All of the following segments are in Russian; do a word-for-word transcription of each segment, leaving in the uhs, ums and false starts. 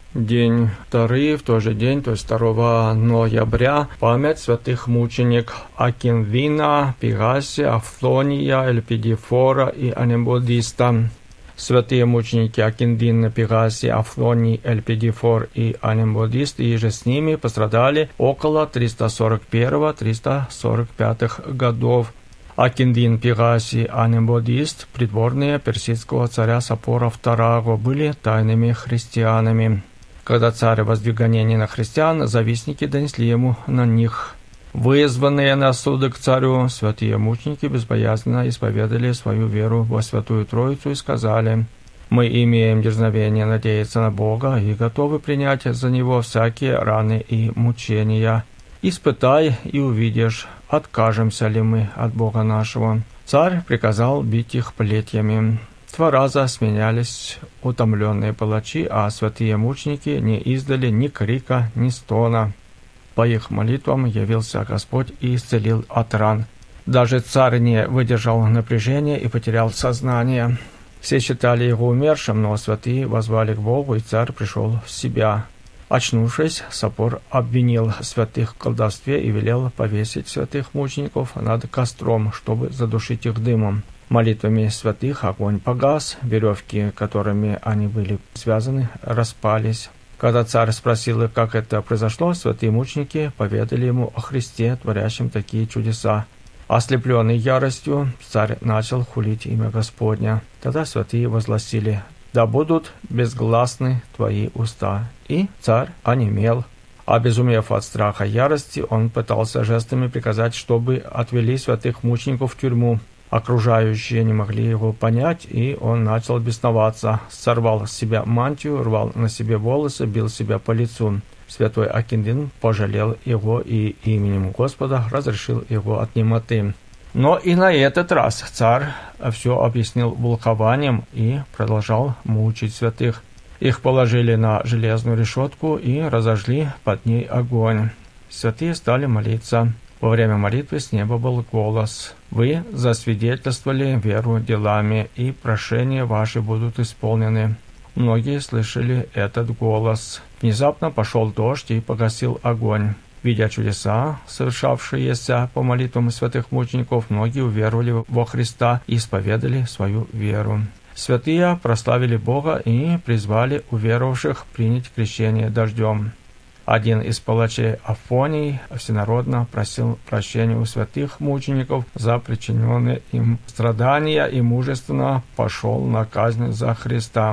День второй, в тот же день, то есть второго ноября, память святых мучеников Акинвина, Пегасия, Афлония, Эльпидифора и Анембодиста. Святые мученики Акинвин, Пегасий, Афлоний, Эльпидифор и Анембодист, и же с ними пострадали около триста сорок первого — триста сорок пятого годов. Акинвин, Пегасий, Анембодист, придворные персидского царя Сапора второго, были тайными христианами. Когда царь воздвиг гонения на христиан, завистники донесли ему на них. Вызванные на суды к царю, святые мученики безбоязненно исповедали свою веру во Святую Троицу и сказали: «Мы имеем дерзновение надеяться на Бога и готовы принять за Него всякие раны и мучения. Испытай и увидишь, откажемся ли мы от Бога нашего». Царь приказал бить их плетьями. Два раза сменялись утомленные палачи, а святые мученики не издали ни крика, ни стона. По их молитвам явился Господь и исцелил от ран. Даже царь не выдержал напряжения и потерял сознание. Все считали его умершим, но святые воззвали к Богу, и царь пришел в себя. Очнувшись, Сапор обвинил святых в колдовстве и велел повесить святых мучеников над костром, чтобы задушить их дымом. Молитвами святых огонь погас, веревки, которыми они были связаны, распались. Когда царь спросил их, как это произошло, святые мученики поведали ему о Христе, творящем такие чудеса. Ослепленный яростью, царь начал хулить имя Господня. Тогда святые возгласили: «Да будут безгласны твои уста». И царь онемел. Обезумев от страха и ярости, он пытался жестами приказать, чтобы отвели святых мучеников в тюрьму. Окружающие не могли его понять, и он начал бесноваться, сорвал с себя мантию, рвал на себе волосы, бил себя по лицу. Святой Акинвин пожалел его и именем Господа разрешил его от немоты. Но и на этот раз царь все объяснил волхованием и продолжал мучить святых. Их положили на железную решетку и разожгли под ней огонь. Святые стали молиться. Во время молитвы с неба был голос: «Вы засвидетельствовали веру делами, и прошения ваши будут исполнены». Многие слышали этот голос. Внезапно пошел дождь и погасил огонь. Видя чудеса, совершавшиеся по молитвам святых мучеников, многие уверовали во Христа и исповедали свою веру. Святые прославили Бога и призвали уверовавших принять крещение дождем. Один из палачей Афоний всенародно просил прощения у святых мучеников за причиненные им страдания и мужественно пошел на казнь за Христа.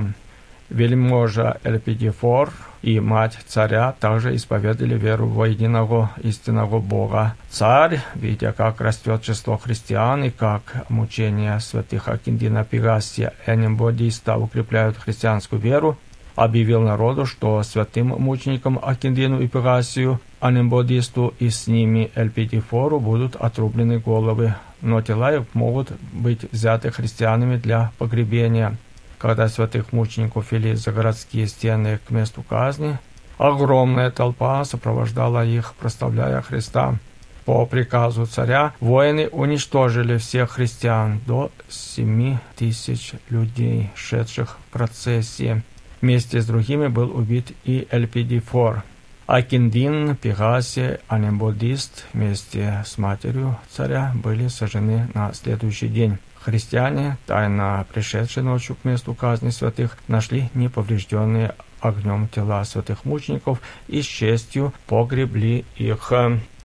Вельможа Эльпидифор и мать царя также исповедали веру во единого истинного Бога. Царь, видя, как растет число христиан и как мучения святых Акинвина, Пегасия и Анембодиста укрепляют христианскую веру, объявил народу, что святым мученикам Акинвину и Пегасию, Анембодисту и с ними Эльпидифору будут отрублены головы, но тела их могут быть взяты христианами для погребения. Когда святых мучеников вели за городские стены к месту казни, огромная толпа сопровождала их, прославляя Христа. По приказу царя воины уничтожили всех христиан, до семи тысяч людей, шедших в процессии. Вместе с другими был убит и Эльпидифор. Акинвин, Пегасий, Анембодист вместе с матерью царя были сожжены на следующий день. Христиане, тайно пришедшие ночью к месту казни святых, нашли неповрежденные огнем тела святых мучеников и с честью погребли их.